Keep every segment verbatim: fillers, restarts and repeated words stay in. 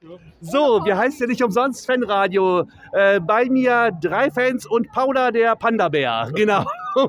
So, wir heißen ja nicht umsonst Fanradio. Äh, bei mir drei Fans und Paula, der Panda-Bär. Genau.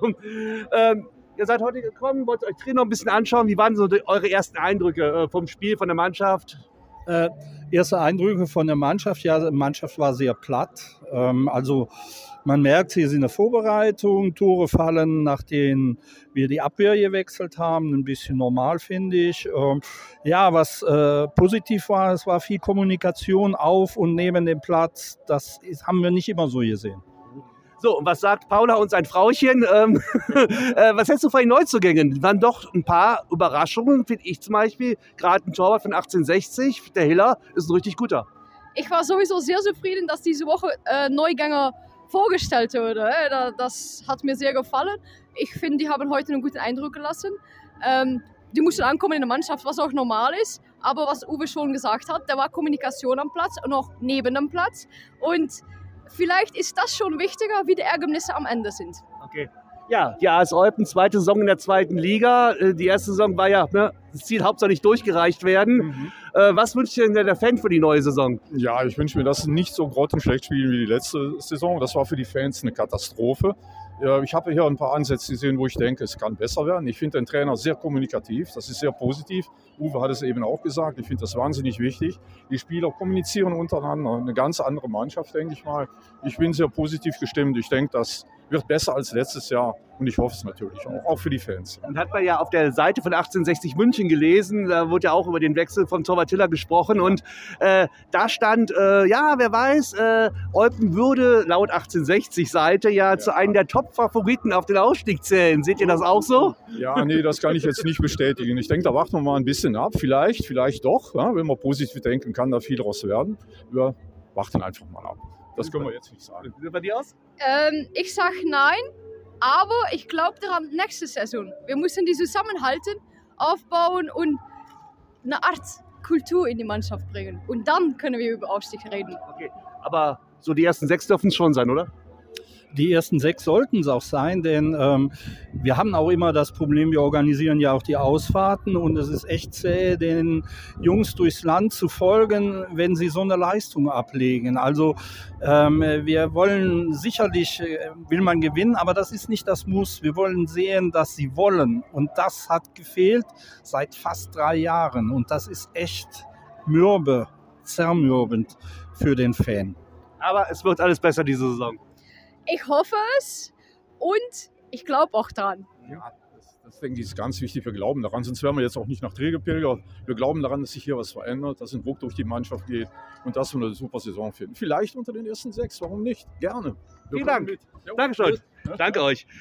ähm, ihr seid heute gekommen, wollt euch Trainer noch ein bisschen anschauen. Wie waren so die, eure ersten Eindrücke äh, vom Spiel, von der Mannschaft? Äh, erste Eindrücke von der Mannschaft, ja, die Mannschaft war sehr platt. Ähm, also man merkt, sie sind in der Vorbereitung, Tore fallen, nachdem wir die Abwehr gewechselt haben, ein bisschen normal, finde ich. Ähm, ja, was äh, positiv war, es war viel Kommunikation auf und neben dem Platz. Das ist, haben wir nicht immer so gesehen. So, und was sagt Paula und sein Frauchen? Ähm, äh, was hältst du von den Neuzugängen? Waren doch ein paar Überraschungen, finde ich zum Beispiel. Gerade ein Torwart von achtzehnhundertsechzig, der Hiller, ist ein richtig guter. Ich war sowieso sehr zufrieden, dass diese Woche äh, Neugänger vorgestellt wurde. Das hat mir sehr gefallen. Ich finde, die haben heute einen guten Eindruck gelassen. Ähm, die mussten ankommen in der Mannschaft, was auch normal ist. Aber was Uwe schon gesagt hat, da war Kommunikation am Platz und auch neben dem Platz. Und vielleicht ist das schon wichtiger, wie die Ergebnisse am Ende sind. Okay. Ja, die A S Eupen, zweite Saison in der zweiten Liga. Die erste Saison war ja, ne, das Ziel Hauptsache nicht durchgereicht werden. Mhm. Äh, was wünscht dir denn der Fan für die neue Saison? Ja, ich wünsche mir, dass sie nicht so grottenschlecht spielen wie die letzte Saison. Das war für die Fans eine Katastrophe. Ich habe hier ein paar Ansätze gesehen, wo ich denke, es kann besser werden. Ich finde den Trainer sehr kommunikativ, das ist sehr positiv. Uwe hat es eben auch gesagt, ich finde das wahnsinnig wichtig. Die Spieler kommunizieren untereinander, eine ganz andere Mannschaft, denke ich mal. Ich bin sehr positiv gestimmt, ich denke, das wird besser als letztes Jahr und ich hoffe es natürlich auch, auch für die Fans. Und hat man ja auf der Seite von achtzehnhundertsechzig München gelesen, da wurde ja auch über den Wechsel von Torwart Hiller gesprochen und äh, da stand, äh, ja, wer weiß, äh, Eupen würde laut achtzehnhundertsechzig Seite ja, ja zu einem der Top-Favoriten auf den Ausstieg zählen. Seht ihr das auch so? Ja, nee, das kann ich jetzt nicht bestätigen. Ich denke, da warten wir mal ein bisschen ab. Vielleicht, vielleicht doch. Ja, wenn man positiv denken, kann da viel daraus werden. Wir warten einfach mal ab. Das können wir jetzt nicht sagen. Wie sieht bei dir aus? Ähm, ich sage nein, aber ich glaube daran nächste Saison. Wir müssen die zusammenhalten, aufbauen und eine Art Kultur in die Mannschaft bringen. Und dann können wir über Aufstieg reden. Okay, aber so die ersten sechs dürfen es schon sein, oder? Die ersten sechs sollten es auch sein, denn ähm, wir haben auch immer das Problem, wir organisieren ja auch die Ausfahrten und es ist echt zäh, den Jungs durchs Land zu folgen, wenn sie so eine Leistung ablegen. Also ähm, wir wollen sicherlich, äh, will man gewinnen, aber das ist nicht das Muss. Wir wollen sehen, dass sie wollen und das hat gefehlt seit fast drei Jahren und das ist echt mürbe, zermürbend für den Fan. Aber es wird alles besser diese Saison. Ich hoffe es und ich glaube auch dran. Ja, das, das denke ich ist ganz wichtig. Wir glauben daran, sonst wären wir jetzt auch nicht nach Trier gepilgert. Wir glauben daran, dass sich hier was verändert, dass ein Druck durch die Mannschaft geht und dass wir eine super Saison finden. Vielleicht unter den ersten sechs, warum nicht? Gerne. Wir Vielen Dank. Jo, Dankeschön. Ja. Danke euch.